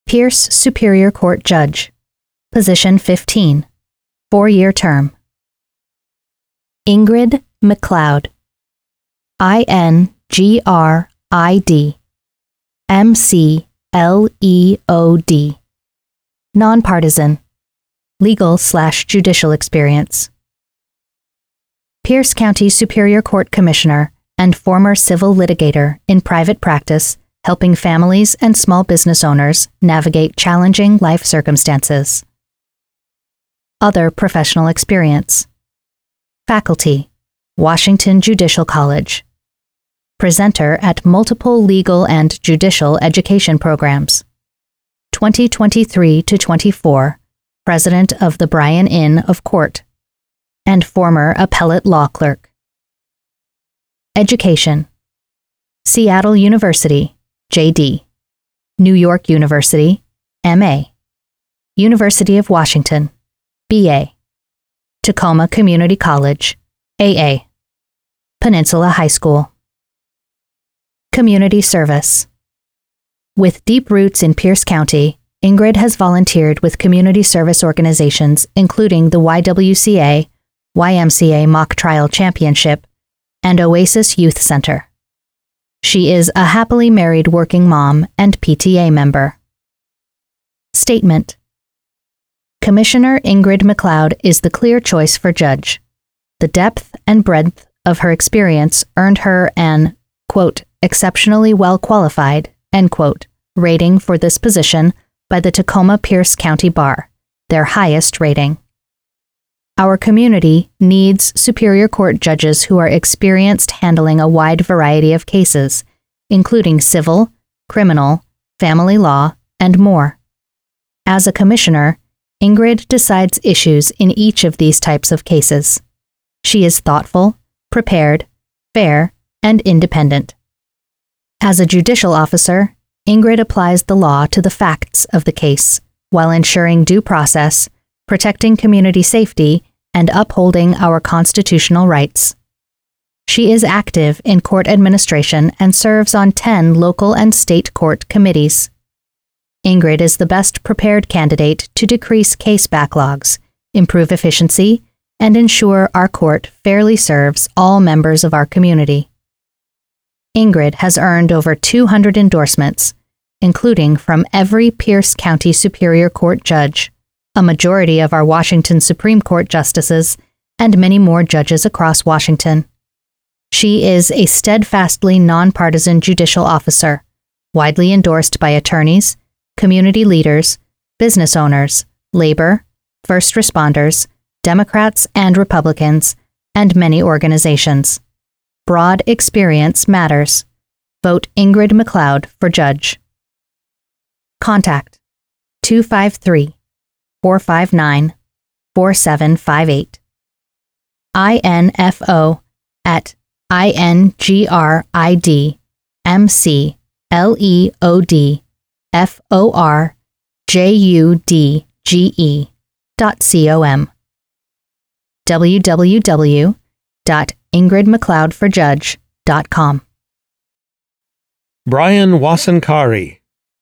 Pierce Superior Court Judge. Position 15. 4-year term. Ingrid McLeod. INGRID. MCLEOD. Nonpartisan. Legal/judicial experience. Pierce County Superior Court Commissioner and former civil litigator in private practice, helping families and small business owners navigate challenging life circumstances. Other professional experience. Faculty, Washington Judicial College. Presenter at multiple legal and judicial education programs. 2023 to 24, President of the Bryan Inn of Court, and former appellate law clerk. Education. Seattle University, JD. New York University, MA. University of Washington, BA. Tacoma Community College, AA. Peninsula High School. Community service. With deep roots in Pierce County, Ingrid has volunteered with community service organizations including the YWCA, YMCA Mock Trial Championship, and Oasis Youth Center. She is a happily married working mom and PTA member. Statement. Commissioner Ingrid McLeod is the clear choice for judge. The depth and breadth of her experience earned her an, quote, exceptionally well qualified, end quote, rating for this position by the Tacoma-Pierce County Bar, their highest rating. Our community needs Superior Court judges who are experienced handling a wide variety of cases, including civil, criminal, family law, and more. As a commissioner, Ingrid decides issues in each of these types of cases. She is thoughtful, prepared, fair, and independent. As a judicial officer, Ingrid applies the law to the facts of the case while ensuring due process, protecting community safety, and upholding our constitutional rights. She is active in court administration and serves on 10 local and state court committees. Ingrid is the best prepared candidate to decrease case backlogs, improve efficiency, and ensure our court fairly serves all members of our community. Ingrid has earned over 200 endorsements, including from every Pierce County Superior Court judge, a majority of our Washington Supreme Court justices, and many more judges across Washington. She is a steadfastly nonpartisan judicial officer, widely endorsed by attorneys, community leaders, business owners, labor, first responders, Democrats and Republicans, and many organizations. Broad experience matters. Vote Ingrid McLeod for judge. Contact 253-459-4758. info@ingridmcleodforjudge.com. www.ingridmcleodforjudge.com. Brian Wasankari,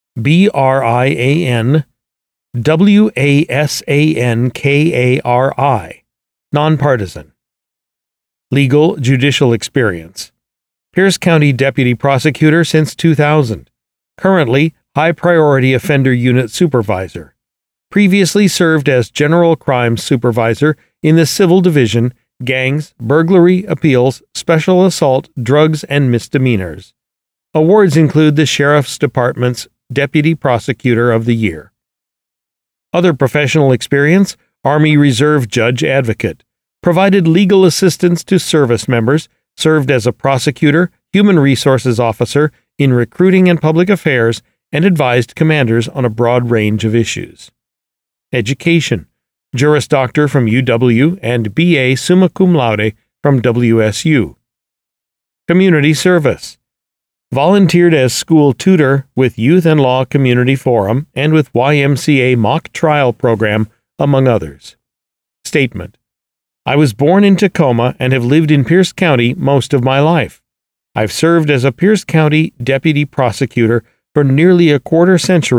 BrianWasankari, nonpartisan. Legal judicial experience. Pierce County Deputy Prosecutor since 2000. Currently, High Priority Offender Unit Supervisor. Previously served as General Crimes Supervisor in the Civil Division, Gangs, Burglary, Appeals, Special Assault, Drugs, and Misdemeanors. Awards include the Sheriff's Department's Deputy Prosecutor of the Year. Other professional experience: Army Reserve Judge Advocate. Provided legal assistance to service members, served as a prosecutor, human resources officer in recruiting and public affairs, and advised commanders on a broad range of issues. Education: Juris Doctor from UW and BA Summa Cum Laude from WSU. Community service: volunteered as school tutor with Youth and Law Community Forum and with YMCA Mock Trial Program, among others. Statement: I was born in Tacoma and have lived in Pierce County most of my life. I've served as a Pierce County Deputy Prosecutor for nearly a quarter century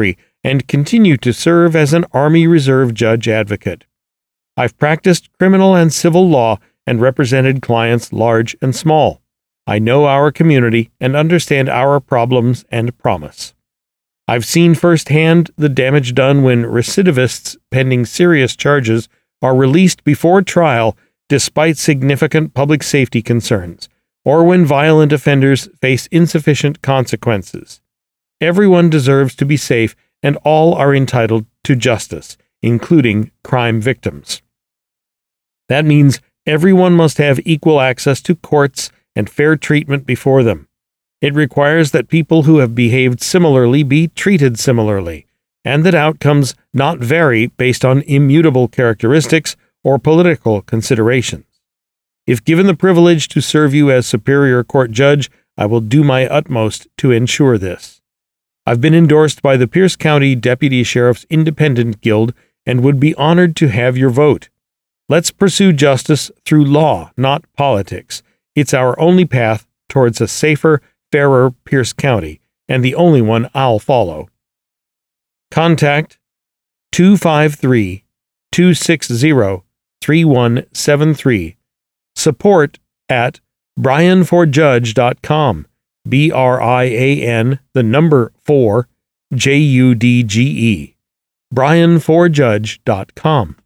and continue to serve as an Army Reserve judge advocate. I've practiced criminal and civil law and represented clients large and small. I know our community and understand our problems and promise. I've seen firsthand the damage done when recidivists pending serious charges are released before trial despite significant public safety concerns, or when violent offenders face insufficient consequences. Everyone deserves to be safe, and all are entitled to justice, including crime victims. That means everyone must have equal access to courts and fair treatment before them. It requires that people who have behaved similarly be treated similarly, and that outcomes not vary based on immutable characteristics or political considerations. If given the privilege to serve you as Superior Court Judge, I will do my utmost to ensure this. I've been endorsed by the Pierce County Deputy Sheriff's Independent Guild and would be honored to have your vote. Let's pursue justice through law, not politics. It's our only path towards a safer, fairer Pierce County, and the only one I'll follow. Contact 253-260-3173. Support at brianforjudge.com. BRIAN, the number 4, JUDGE. brianforjudge.com.